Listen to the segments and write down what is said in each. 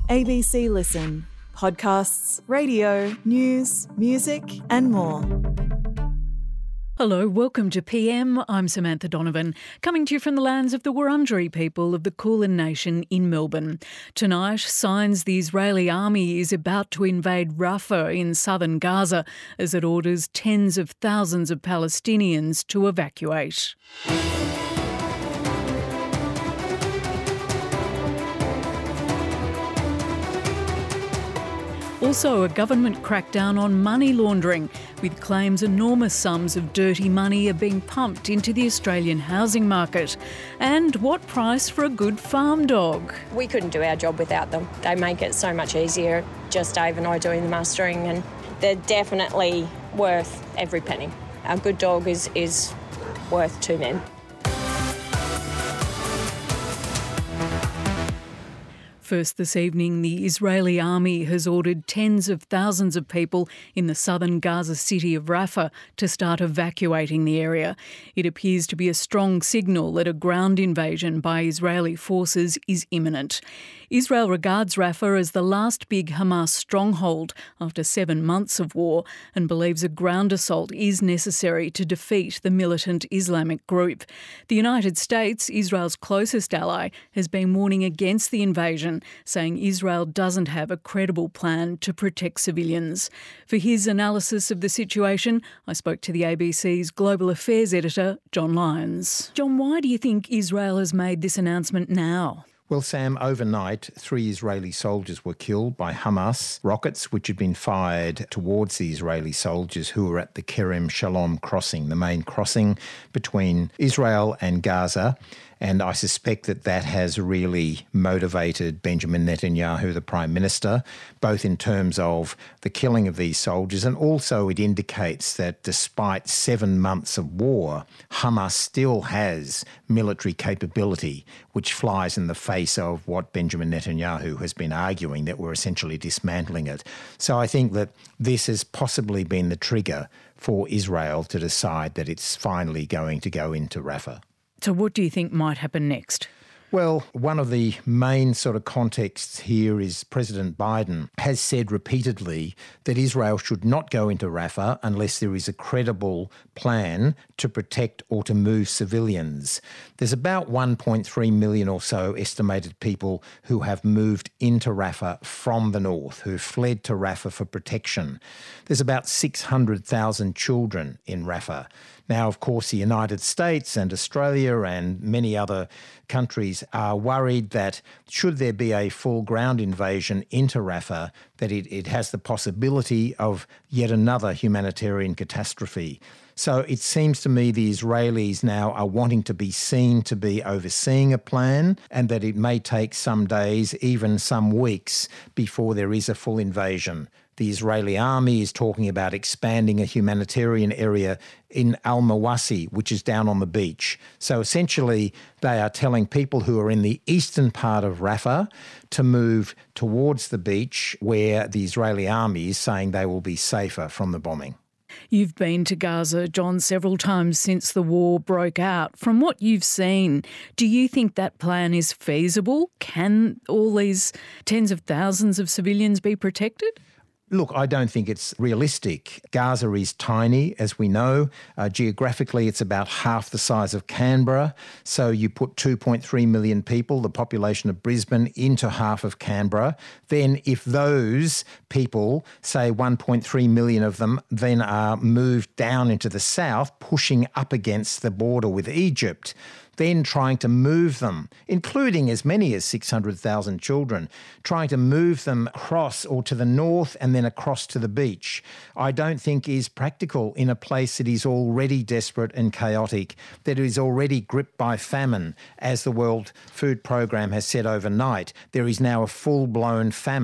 ABC Listen. Podcasts, radio, news, music and more. Hello, welcome to PM. I'm Samantha Donovan, coming to you from the lands of the Wurundjeri people of the Kulin Nation in Melbourne. Tonight, signs the Israeli army is about to invade Rafah in southern Gaza as it orders tens of thousands of Palestinians to evacuate. Also, a government crackdown on money laundering, with claims enormous sums of dirty money are being pumped into the Australian housing market. And what price for a good farm dog? We couldn't do our job without them. They make it so much easier, just Dave and I doing the mustering, and they're definitely worth every penny. A good dog is worth two men. First this evening, the Israeli army has ordered tens of thousands of people in the southern Gaza city of Rafah to start evacuating the area. It appears to be a strong signal that a ground invasion by Israeli forces is imminent. Israel regards Rafah as the last big Hamas stronghold after 7 months of war and believes a ground assault is necessary to defeat the militant Islamic group. The United States, Israel's closest ally, has been warning against the invasion, saying Israel doesn't have a credible plan to protect civilians. For his analysis of the situation, I spoke to the ABC's Global Affairs editor, John Lyons. John, why do you think Israel has made this announcement now? Well, Sam, overnight, 3 Israeli soldiers were killed by Hamas rockets which had been fired towards the Israeli soldiers who were at the Kerem Shalom crossing, the main crossing between Israel and Gaza. And I suspect that has really motivated Benjamin Netanyahu, the Prime Minister, both in terms of the killing of these soldiers, and also it indicates that despite 7 months of war, Hamas still has military capability, which flies in the face of what Benjamin Netanyahu has been arguing, that we're essentially dismantling it. So I think that this has possibly been the trigger for Israel to decide that it's finally going to go into Rafah. So what do you think might happen next? Well, one of the main sort of contexts here is President Biden has said repeatedly that Israel should not go into Rafah unless there is a credible plan to protect or to move civilians. There's about 1.3 million or so estimated people who have moved into Rafah from the north, who have fled to Rafah for protection. There's about 600,000 children in Rafah. Now, of course, the United States and Australia and many other countries are worried that should there be a full ground invasion into Rafah, that it has the possibility of yet another humanitarian catastrophe. So it seems to me the Israelis now are wanting to be seen to be overseeing a plan, and that it may take some days, even some weeks, before there is a full invasion. The Israeli army is talking about expanding a humanitarian area in Al-Mawasi, which is down on the beach. So essentially, they are telling people who are in the eastern part of Rafah to move towards the beach, where the Israeli army is saying they will be safer from the bombing. You've been to Gaza, John, several times since the war broke out. From what you've seen, do you think that plan is feasible? Can all these tens of thousands of civilians be protected? Look, I don't think it's realistic. Gaza is tiny, as we know. Geographically, it's about half the size of Canberra. So you put 2.3 million people, the population of Brisbane, into half of Canberra. Then if those people, say 1.3 million of them, then are moved down into the south, pushing up against the border with Egypt, then trying to move them, including as many as 600,000 children, trying to move them across or to the north and then across to the beach, I don't think is practical in a place that is already desperate and chaotic, that is already gripped by famine. As the World Food Programme has said overnight, there is now a full-blown famine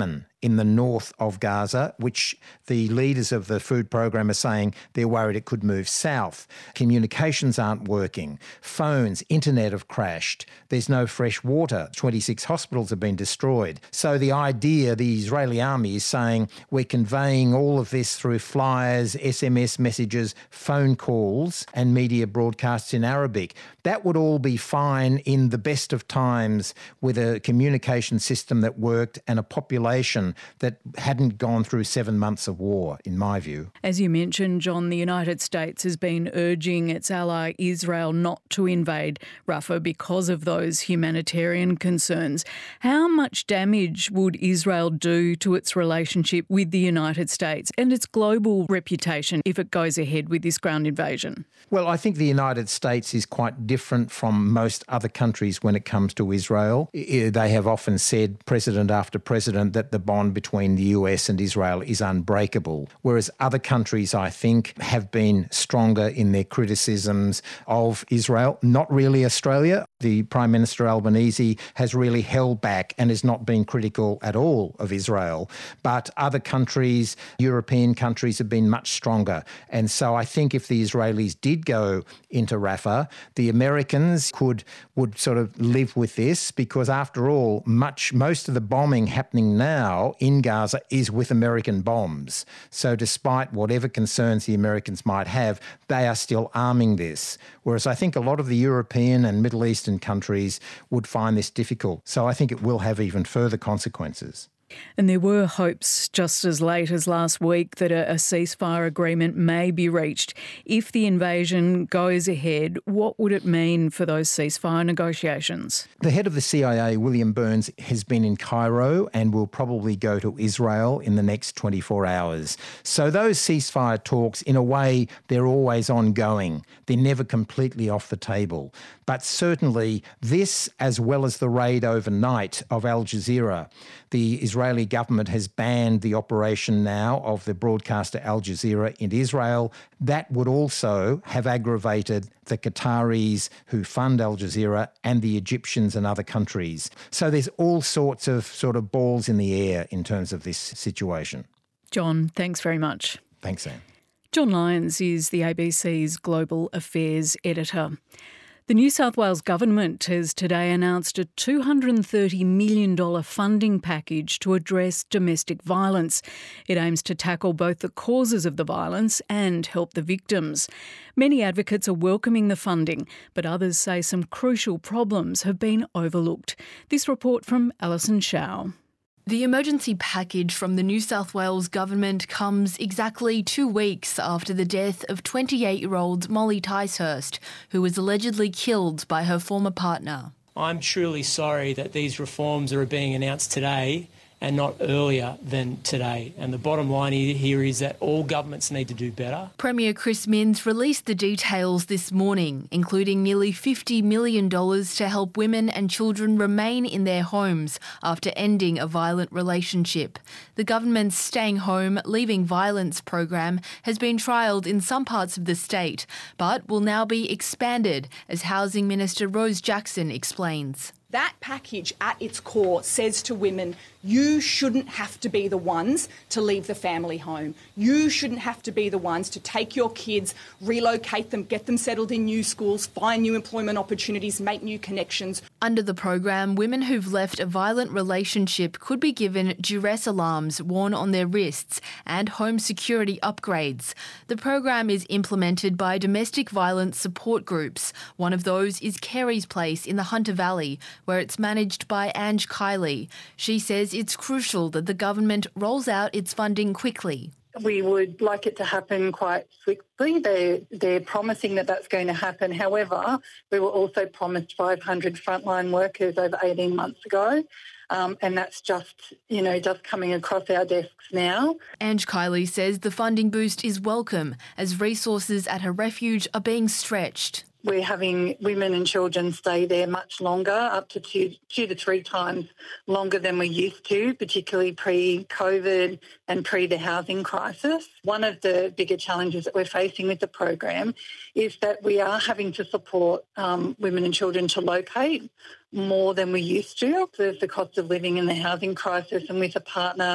in the north of Gaza, which the leaders of the food program are saying they're worried it could move south. Communications aren't working. Phones, internet have crashed. There's no fresh water. 26 hospitals have been destroyed. So the idea, the Israeli army is saying we're conveying all of this through flyers, SMS messages, phone calls and media broadcasts in Arabic. That would all be fine in the best of times with a communication system that worked and a population that hadn't gone through 7 months of war, in my view. As you mentioned, John, the United States has been urging its ally Israel not to invade Rafah because of those humanitarian concerns. How much damage would Israel do to its relationship with the United States and its global reputation if it goes ahead with this ground invasion? Well, I think the United States is quite different from most other countries when it comes to Israel. They have often said, president after president, that the bond between the US and Israel is unbreakable, whereas other countries, I think, have been stronger in their criticisms of Israel. Not really Australia. The Prime Minister Albanese has really held back and has not been critical at all of Israel. But other countries, European countries, have been much stronger. And so I think if the Israelis did go into Rafah, the Americans would sort of live with this because, after all, most of the bombing happening now in Gaza is with American bombs. So despite whatever concerns the Americans might have, they are still arming this. Whereas I think a lot of the European and Middle Eastern countries would find this difficult. So I think it will have even further consequences. And there were hopes just as late as last week that a ceasefire agreement may be reached. If the invasion goes ahead, what would it mean for those ceasefire negotiations? The head of the CIA, William Burns, has been in Cairo and will probably go to Israel in the next 24 hours. So those ceasefire talks, in a way, they're always ongoing. They're never completely off the table. But certainly this, as well as the raid overnight of Al Jazeera, the Israeli government has banned the operation now of the broadcaster Al Jazeera in Israel. That would also have aggravated the Qataris who fund Al Jazeera and the Egyptians and other countries. So there's all sorts of sort of balls in the air in terms of this situation. John, thanks very much. Thanks, Anne. John Lyons is the ABC's Global Affairs editor. The New South Wales government has today announced a $230 million funding package to address domestic violence. It aims to tackle both the causes of the violence and help the victims. Many advocates are welcoming the funding, but others say some crucial problems have been overlooked. This report from Alison Shao. The emergency package from the New South Wales government comes exactly 2 weeks after the death of 28-year-old Molly Ticehurst, who was allegedly killed by her former partner. I'm truly sorry that these reforms are being announced today and not earlier than today. And the bottom line here is that all governments need to do better. Premier Chris Minns released the details this morning, including nearly $50 million to help women and children remain in their homes after ending a violent relationship. The government's Staying Home, Leaving Violence program has been trialled in some parts of the state, but will now be expanded, as Housing Minister Rose Jackson explains. That package at its core says to women, you shouldn't have to be the ones to leave the family home. You shouldn't have to be the ones to take your kids, relocate them, get them settled in new schools, find new employment opportunities, make new connections. Under the program, women who've left a violent relationship could be given duress alarms worn on their wrists and home security upgrades. The program is implemented by domestic violence support groups. One of those is Carey's Place in the Hunter Valley, where it's managed by Ange Kiley. She says it's crucial that the government rolls out its funding quickly. We would like it to happen quite quickly. They're promising that that's going to happen. However, we were also promised 500 frontline workers over 18 months ago. And that's just coming across our desks now. Ange Kiley says the funding boost is welcome as resources at her refuge are being stretched. We're having women and children stay there much longer, up to two to 3 times longer than we used to, particularly pre-COVID and pre the housing crisis. One of the bigger challenges that we're facing with the program is that we are having to support women and children to locate more than we used to. There's the cost of living and the housing crisis, and with a partner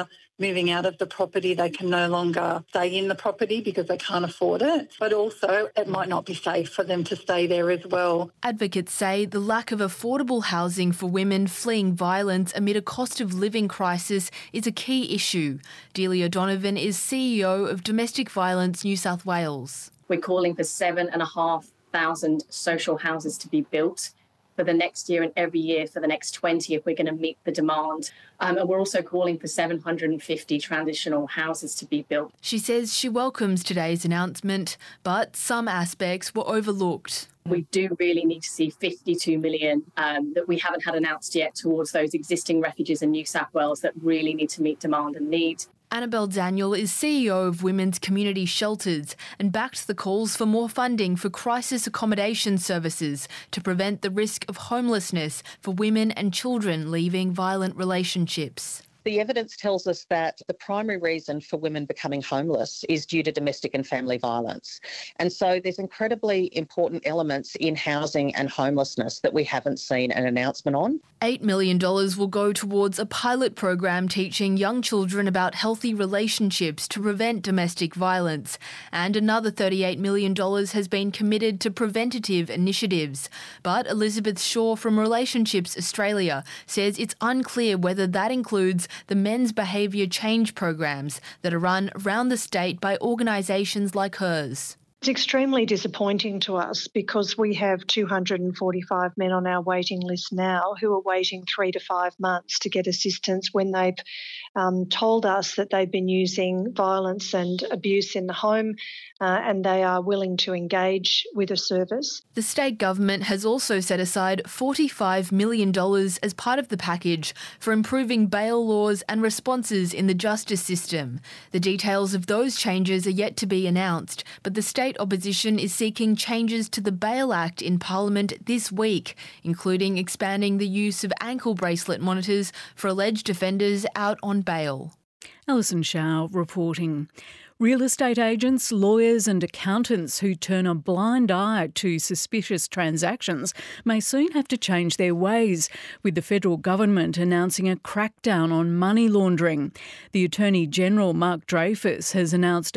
moving out of the property. They can no longer stay in the property because they can't afford it. But also, it might not be safe for them to stay there as well. Advocates say the lack of affordable housing for women fleeing violence amid a cost of living crisis is a key issue. Delia Donovan is CEO of Domestic Violence New South Wales. We're calling for 7,500 social houses to be built for the next year and every year for the next 20 if we're going to meet the demand. And we're also calling for 750 transitional houses to be built. She says she welcomes today's announcement, but some aspects were overlooked. We do really need to see 52 million that we haven't had announced yet towards those existing refuges in New South Wales that really need to meet demand and need. Annabelle Daniel is CEO of Women's Community Shelters and backed the calls for more funding for crisis accommodation services to prevent the risk of homelessness for women and children leaving violent relationships. The evidence tells us that the primary reason for women becoming homeless is due to domestic and family violence. And so there's incredibly important elements in housing and homelessness that we haven't seen an announcement on. $8 million will go towards a pilot program teaching young children about healthy relationships to prevent domestic violence. And another $38 million has been committed to preventative initiatives. But Elizabeth Shaw from Relationships Australia says it's unclear whether that includes the men's behaviour change programs that are run around the state by organisations like hers. It's extremely disappointing to us because we have 245 men on our waiting list now who are waiting 3 to 5 months to get assistance when they've told us that they've been using violence and abuse in the home and they are willing to engage with a service. The state government has also set aside $45 million as part of the package for improving bail laws and responses in the justice system. The details of those changes are yet to be announced, but the state opposition is seeking changes to the Bail Act in Parliament this week, including expanding the use of ankle bracelet monitors for alleged offenders out on bail. Alison Shaw reporting. Real estate agents, lawyers and accountants who turn a blind eye to suspicious transactions may soon have to change their ways, with the federal government announcing a crackdown on money laundering. The Attorney-General, Mark Dreyfus, has announced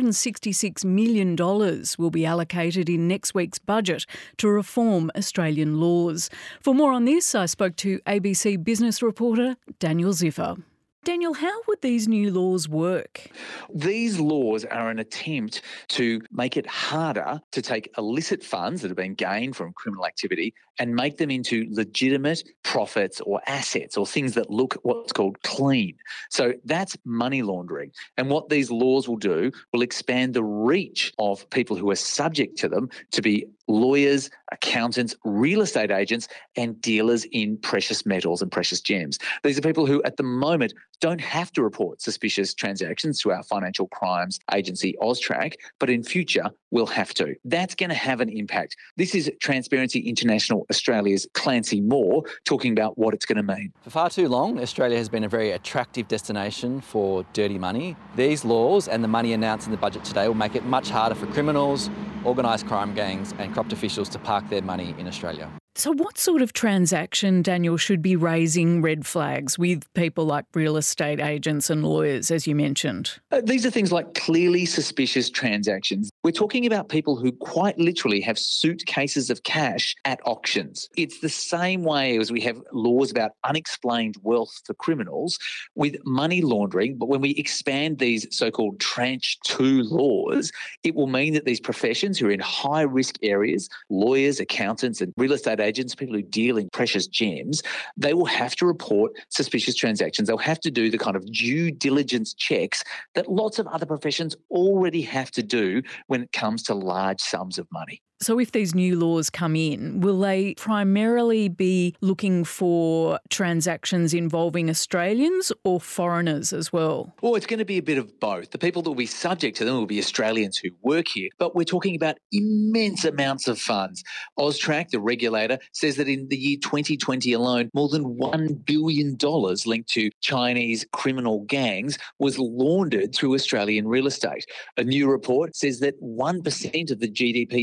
$166 million will be allocated in next week's budget to reform Australian laws. For more on this, I spoke to ABC business reporter Daniel Ziffer. Daniel, how would these new laws work? These laws are an attempt to make it harder to take illicit funds that have been gained from criminal activity and make them into legitimate profits or assets or things that look what's called clean. So that's money laundering. And what these laws will do will expand the reach of people who are subject to them to be lawyers, accountants, real estate agents and dealers in precious metals and precious gems. These are people who at the moment don't have to report suspicious transactions to our financial crimes agency AUSTRAC, but in future will have to. That's going to have an impact. This is Transparency International Australia's Clancy Moore talking about what it's going to mean. For far too long, Australia has been a very attractive destination for dirty money. These laws and the money announced in the budget today will make it much harder for criminals, organised crime gangs and corrupt officials to park their money in Australia. So what sort of transaction, Daniel, should be raising red flags with people like real estate agents and lawyers, as you mentioned? These are things like clearly suspicious transactions. We're talking about people who quite literally have suitcases of cash at auctions. It's the same way as we have laws about unexplained wealth for criminals with money laundering, but when we expand these so-called tranche 2 laws, it will mean that these professions who are in high-risk areas, lawyers, accountants and real estate agents, people who deal in precious gems, they will have to report suspicious transactions. They'll have to do the kind of due diligence checks that lots of other professions already have to do when it comes to large sums of money. So if these new laws come in, will they primarily be looking for transactions involving Australians or foreigners as well? Well, it's going to be a bit of both. The people that will be subject to them will be Australians who work here, but we're talking about immense amounts of funds. AUSTRAC, the regulator, says that in the year 2020 alone, more than $1 billion linked to Chinese criminal gangs was laundered through Australian real estate. A new report says that 1% of the GDP of Cambodia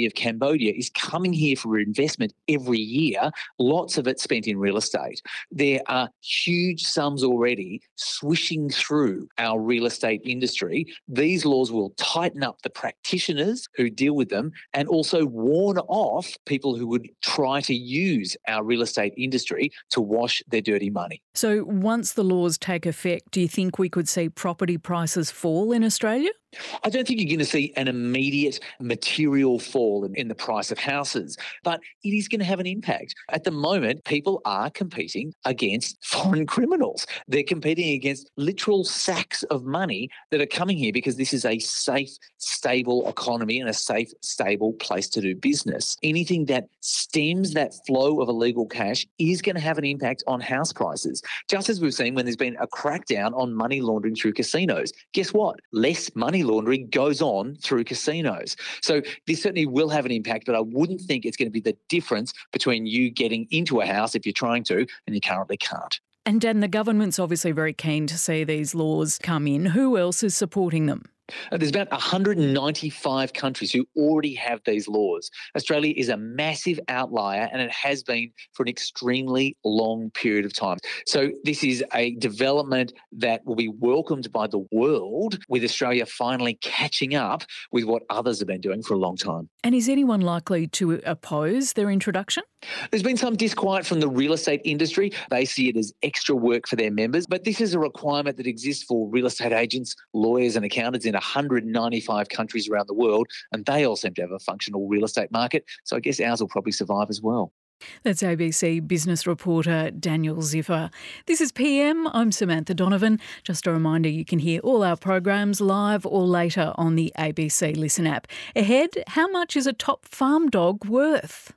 Cambodia is coming here for investment every year, lots of it spent in real estate. There are huge sums already swishing through our real estate industry. These laws will tighten up the practitioners who deal with them and also warn off people who would try to use our real estate industry to wash their dirty money. So once the laws take effect, do you think we could see property prices fall in Australia? I don't think you're going to see an immediate material fall in the price of houses, but it is going to have an impact. At the moment, people are competing against foreign criminals. They're competing against literal sacks of money that are coming here because this is a safe, stable economy and a safe, stable place to do business. Anything that stems that flow of illegal cash is going to have an impact on house prices, just as we've seen when there's been a crackdown on money laundering through casinos. Guess what? Less money laundering goes on through casinos. So this certainly will have an impact, but I wouldn't think it's going to be the difference between you getting into a house if you're trying to and you currently can't. And Dan, the government's obviously very keen to see these laws come in. Who else is supporting them? There's about 195 countries who already have these laws. Australia is a massive outlier, and it has been for an extremely long period of time. So this is a development that will be welcomed by the world, with Australia finally catching up with what others have been doing for a long time. And is anyone likely to oppose their introduction? There's been some disquiet from the real estate industry. They see it as extra work for their members, but this is a requirement that exists for real estate agents, lawyers and accountants in 195 countries around the world, and they all seem to have a functional real estate market, so I guess ours will probably survive as well. That's ABC business reporter Daniel Ziffer. This is PM. I'm Samantha Donovan. Just a reminder, you can hear all our programs live or later on the ABC Listen app. Ahead, how much is a top farm dog worth?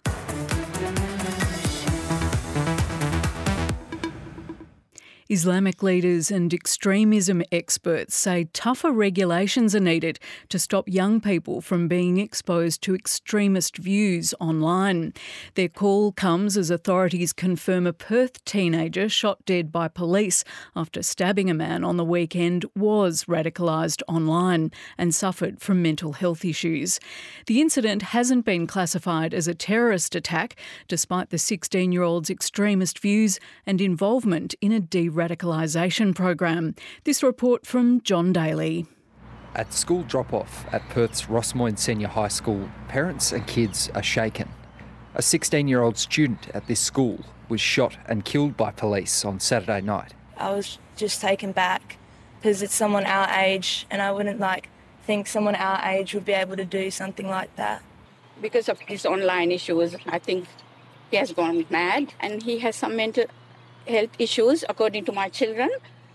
Islamic leaders and extremism experts say tougher regulations are needed to stop young people from being exposed to extremist views online. Their call comes as authorities confirm a Perth teenager shot dead by police after stabbing a man on the weekend was radicalised online and suffered from mental health issues. The incident hasn't been classified as a terrorist attack, despite the 16-year-old's extremist views and involvement in a de-radicalisation program. This report from John Daly. At school drop-off at Perth's Rossmoyne Senior High School, parents and kids are shaken. A 16-year-old student at this school was shot and killed by police on Saturday night. I was just taken back because it's someone our age, and I wouldn't think someone our age would be able to do something like that. Because of his online issues, I think he has gone mad, and he has some mental health issues, according to my children.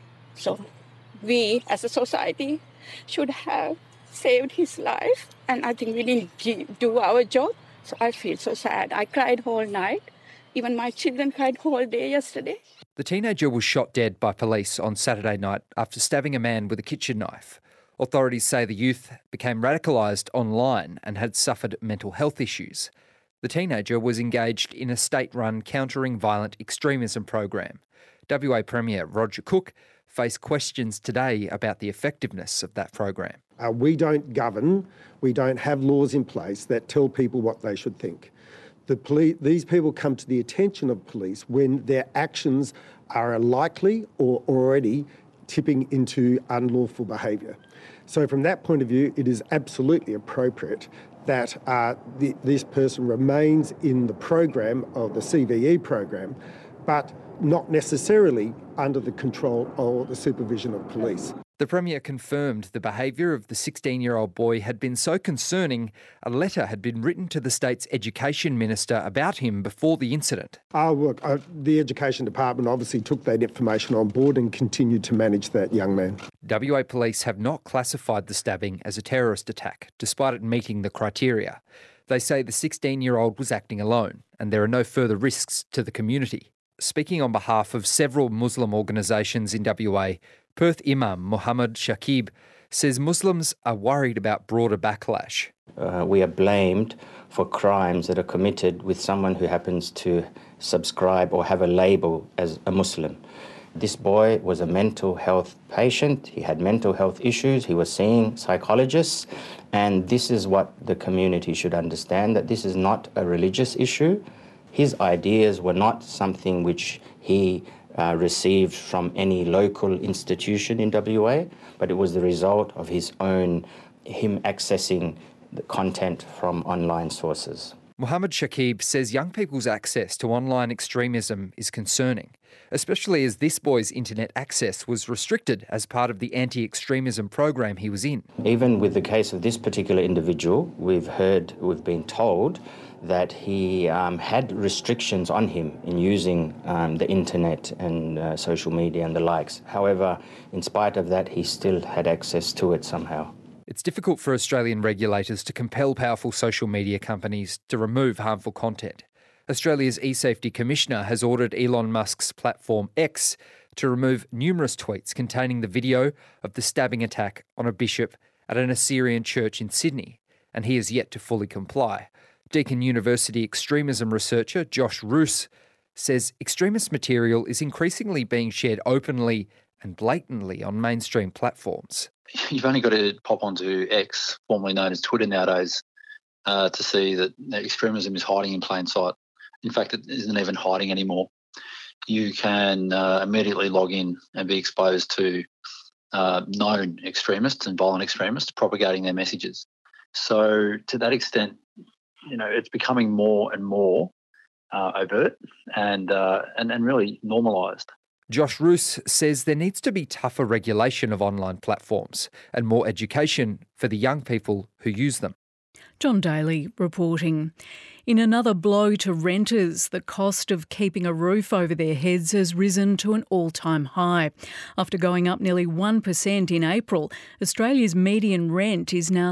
So we, as a society, should have saved his life, and I think we didn't do our job. So I feel so sad. I cried whole night. Even my children cried whole day yesterday. The teenager was shot dead by police on Saturday night after stabbing a man with a kitchen knife. Authorities say the youth became radicalised online and had suffered mental health issues. The teenager was engaged in a state-run countering violent extremism program. WA Premier Roger Cook faced questions today about the effectiveness of that program. We don't govern, we don't have laws in place that tell people what they should think. These people come to the attention of police when their actions are likely or already tipping into unlawful behaviour. So from that point of view, it is absolutely appropriate that this person remains in the program of the CVE program, but not necessarily under the control or the supervision of police. The Premier confirmed the behaviour of the 16-year-old boy had been so concerning, a letter had been written to the state's Education Minister about him before the incident. The Education Department obviously took that information on board and continued to manage that young man. WA Police have not classified the stabbing as a terrorist attack, despite it meeting the criteria. They say the 16-year-old was acting alone, and there are no further risks to the community. Speaking on behalf of several Muslim organisations in WA, Perth Imam Muhammad Shakib says Muslims are worried about broader backlash. We are blamed for crimes that are committed with someone who happens to subscribe or have a label as a Muslim. This boy was a mental health patient. He had mental health issues. He was seeing psychologists. And this is what the community should understand, that this is not a religious issue. His ideas were not something which he received from any local institution in WA, but it was the result of him accessing the content from online sources. Mohammed Shakib says young people's access to online extremism is concerning, especially as this boy's internet access was restricted as part of the anti-extremism program he was in. Even with the case of this particular individual, we've been told that he had restrictions on him in using the internet and social media and the likes. However, in spite of that, he still had access to it somehow. It's difficult for Australian regulators to compel powerful social media companies to remove harmful content. Australia's eSafety Commissioner has ordered Elon Musk's platform X to remove numerous tweets containing the video of the stabbing attack on a bishop at an Assyrian church in Sydney, and he has yet to fully comply. Deakin University extremism researcher Josh Roos says extremist material is increasingly being shared openly and blatantly on mainstream platforms. You've only got to pop onto X, formerly known as Twitter nowadays, to see that extremism is hiding in plain sight. In fact, it isn't even hiding anymore. You can immediately log in and be exposed to known extremists and violent extremists propagating their messages. So to that extent, it's becoming more and more overt and really normalised. Josh Roos says there needs to be tougher regulation of online platforms and more education for the young people who use them. John Daly reporting. In another blow to renters, the cost of keeping a roof over their heads has risen to an all-time high. After going up nearly 1% in April, Australia's median rent is now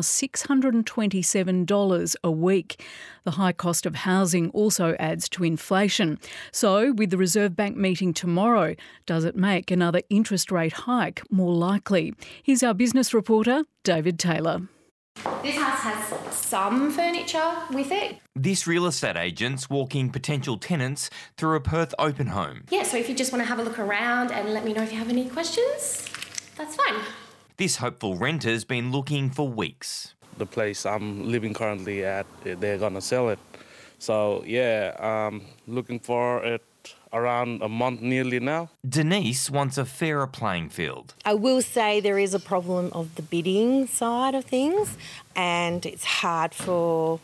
$627 a week. The high cost of housing also adds to inflation. So, with the Reserve Bank meeting tomorrow, does it make another interest rate hike more likely? Here's our business reporter, David Taylor. This house has some furniture with it. This real estate agent's walking potential tenants through a Perth open home. Yeah, so if you just want to have a look around and let me know if you have any questions, that's fine. This hopeful renter's been looking for weeks. The place I'm living currently at, they're going to sell it. So, looking for it around a month nearly now. Denise wants a fairer playing field. I will say there is a problem of the bidding side of things, and it's hard for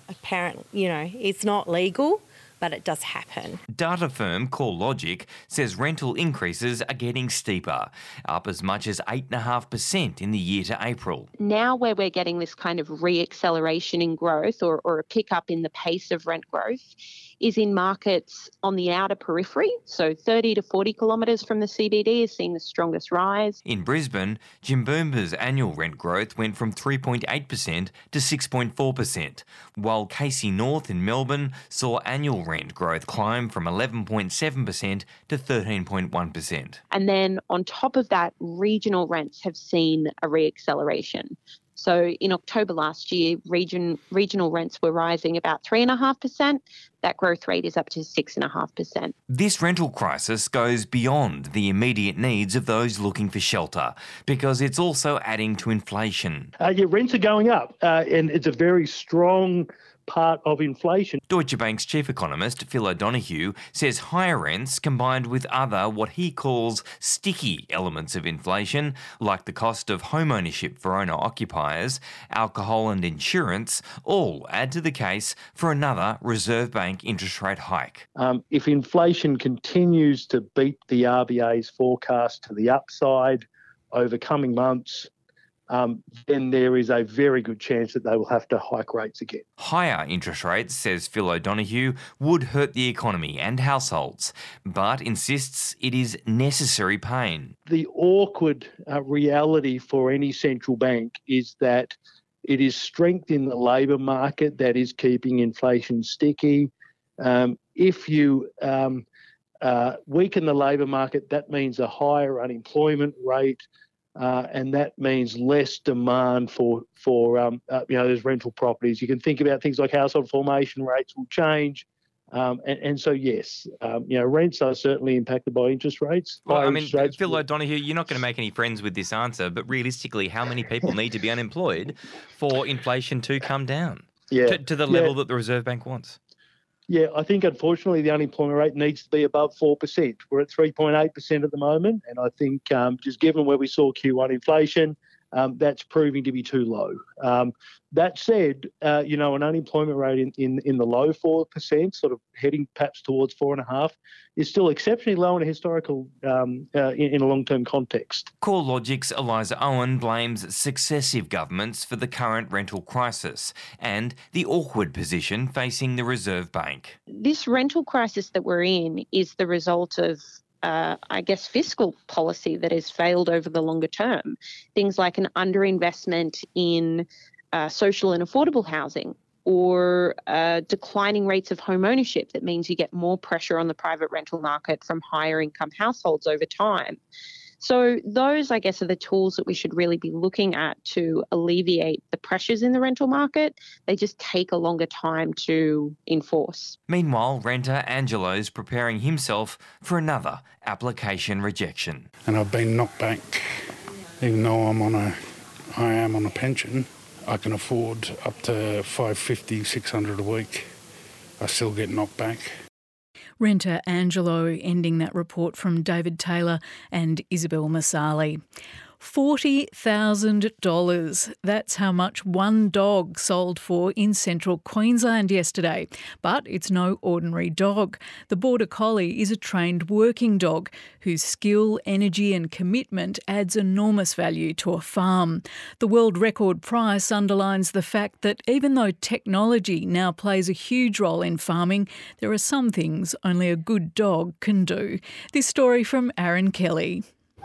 it's not legal, but it does happen. Data firm CoreLogic says rental increases are getting steeper, up as much as 8.5% in the year to April. Now where we're getting this kind of re-acceleration in growth or a pickup in the pace of rent growth is in markets on the outer periphery, so 30 to 40 kilometres from the CBD is seeing the strongest rise. In Brisbane, Jimbooba's annual rent growth went from 3.8% to 6.4%, while Casey North in Melbourne saw annual rent growth climb from 11.7% to 13.1%. And then on top of that, regional rents have seen a re-acceleration. So in October last year, regional rents were rising about 3.5%. That growth rate is up to 6.5%. This rental crisis goes beyond the immediate needs of those looking for shelter because it's also adding to inflation. Rents are going up and it's a very strong part of inflation. Deutsche Bank's chief economist, Phil O'Donoghue, says higher rents combined with other what he calls sticky elements of inflation, like the cost of home ownership for owner-occupiers, alcohol and insurance, all add to the case for another Reserve Bank interest rate hike. If inflation continues to beat the RBA's forecast to the upside over coming months, then there is a very good chance that they will have to hike rates again. Higher interest rates, says Phil O'Donoghue, would hurt the economy and households, but insists it is necessary pain. The awkward reality for any central bank is that it is strength in the labour market that is keeping inflation sticky. If you weaken the labour market, that means a higher unemployment rate. And that means less demand for those rental properties. You can think about things like household formation rates will change. And so, yes, rents are certainly impacted by interest rates. Well, I mean, Phil O'Donoghue, you're not going to make any friends with this answer, but realistically, how many people need to be unemployed for inflation to come down to the level that the Reserve Bank wants? Yeah, I think, unfortunately, the unemployment rate needs to be above 4%. We're at 3.8% at the moment, and I think just given where we saw Q1 inflation, that's proving to be too low. That said, an unemployment rate in the low 4%, sort of heading perhaps towards 4.5%, is still exceptionally low in a historical, in a long-term context. CoreLogic's Eliza Owen blames successive governments for the current rental crisis and the awkward position facing the Reserve Bank. This rental crisis that we're in is the result of fiscal policy that has failed over the longer term. Things like an underinvestment in social and affordable housing, or declining rates of home ownership that means you get more pressure on the private rental market from higher income households over time. So those, I guess, are the tools that we should really be looking at to alleviate the pressures in the rental market. They just take a longer time to enforce. Meanwhile, renter Angelo's preparing himself for another application rejection. And I've been knocked back, even though I am on a pension. I can afford up to $550, $600 a week. I still get knocked back. Renter Angelo ending that report from David Taylor and Isabel Masali. $40,000. That's how much one dog sold for in central Queensland yesterday. But it's no ordinary dog. The Border Collie is a trained working dog whose skill, energy and commitment adds enormous value to a farm. The world record price underlines the fact that even though technology now plays a huge role in farming, there are some things only a good dog can do. This story from Aaron Kelly.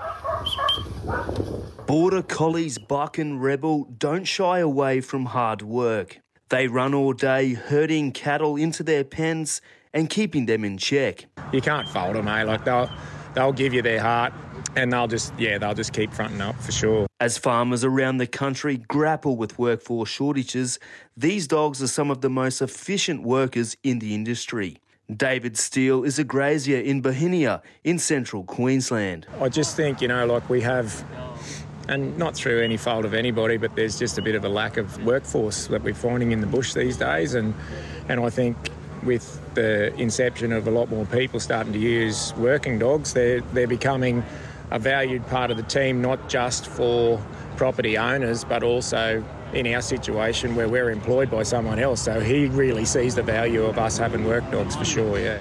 Border Collies Buck and Rebel don't shy away from hard work. They run all day herding cattle into their pens and keeping them in check. You can't fault them, mate. Like they'll give you their heart and they'll just keep fronting up for sure. As farmers around the country grapple with workforce shortages, these dogs are some of the most efficient workers in the industry. David Steele is a grazier in Bohinia in central Queensland. I just think, we have, and not through any fault of anybody, but there's just a bit of a lack of workforce that we're finding in the bush these days. And I think with the inception of a lot more people starting to use working dogs, they're becoming a valued part of the team, not just for property owners, but also in our situation where we're employed by someone else. So he really sees the value of us having work dogs for sure, yeah.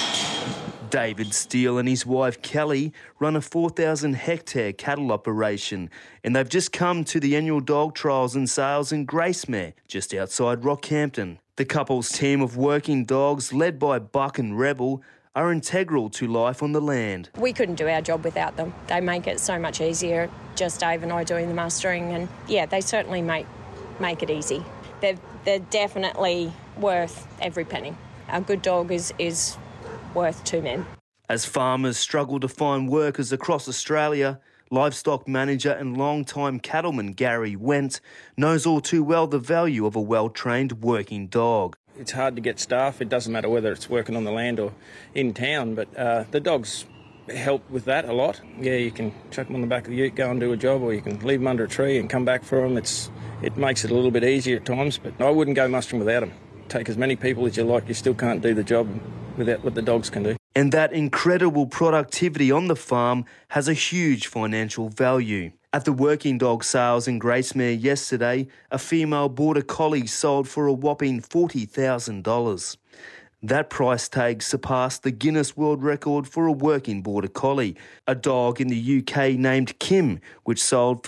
David Steele and his wife Kelly run a 4,000-hectare cattle operation, and they've just come to the annual dog trials and sales in Gracemere, just outside Rockhampton. The couple's team of working dogs, led by Buck and Rebel, are integral to life on the land. We couldn't do our job without them. They make it so much easier, just Dave and I doing the mustering, and yeah, they certainly make it easy. They're definitely worth every penny. A good dog is worth two men. As farmers struggle to find workers across Australia, livestock manager and long-time cattleman Gary Wendt knows all too well the value of a well-trained working dog. It's hard to get staff. It doesn't matter whether it's working on the land or in town, but the dogs help with that a lot. Yeah, you can chuck them on the back of the ute, go and do a job, or you can leave them under a tree and come back for them. It makes it a little bit easier at times, but I wouldn't go mustering without them. Take as many people as you like, you still can't do the job without what the dogs can do. And that incredible productivity on the farm has a huge financial value. At the working dog sales in Gracemere yesterday, a female Border Collie sold for a whopping $40,000. That price tag surpassed the Guinness World Record for a working Border Collie, a dog in the UK named Kim, which sold for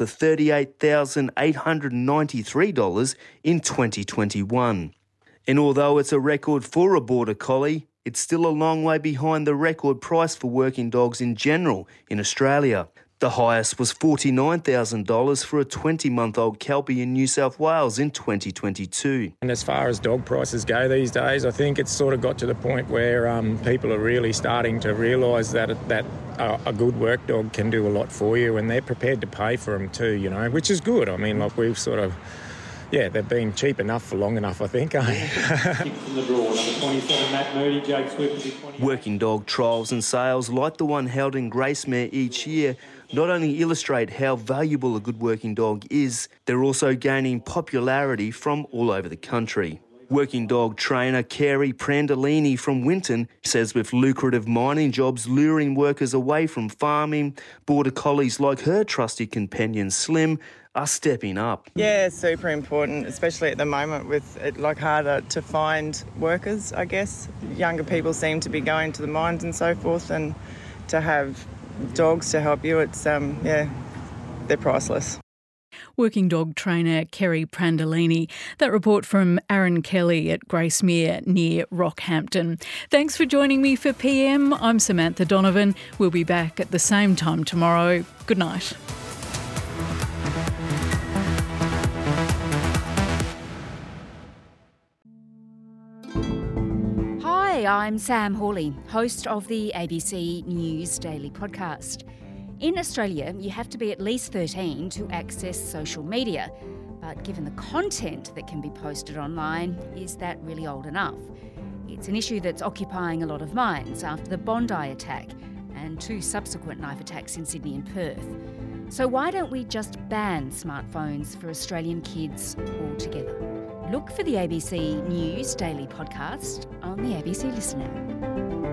$38,893 in 2021. And although it's a record for a Border Collie, it's still a long way behind the record price for working dogs in general in Australia. The highest was $49,000 for a 20-month-old Kelpie in New South Wales in 2022. And as far as dog prices go these days, I think it's sort of got to the point where people are really starting to realise that a good work dog can do a lot for you, and they're prepared to pay for them too, which is good. I mean, like we've sort of yeah, they've been cheap enough for long enough, I think. From the draw, number 27, Matt Moody, Jake Swift. Working dog trials and sales like the one held in Gracemere each year not only illustrate how valuable a good working dog is, they're also gaining popularity from all over the country. Working dog trainer Carey Prandolini from Winton says with lucrative mining jobs luring workers away from farming, border collies like her trusty companion Slim are stepping up. Yeah, it's super important, especially at the moment with it harder to find workers, I guess. Younger people seem to be going to the mines and so forth, and to have dogs to help you, it's, they're priceless. Working dog trainer Carey Prandolini. That report from Aaron Kelly at Gracemere near Rockhampton. Thanks for joining me for PM. I'm Samantha Donovan. We'll be back at the same time tomorrow. Good night. Hi, I'm Sam Hawley, host of the ABC News Daily podcast. In Australia, you have to be at least 13 to access social media. But given the content that can be posted online, is that really old enough? It's an issue that's occupying a lot of minds after the Bondi attack and 2 subsequent knife attacks in Sydney and Perth. So why don't we just ban smartphones for Australian kids altogether? Look for the ABC News Daily podcast on the ABC Listener.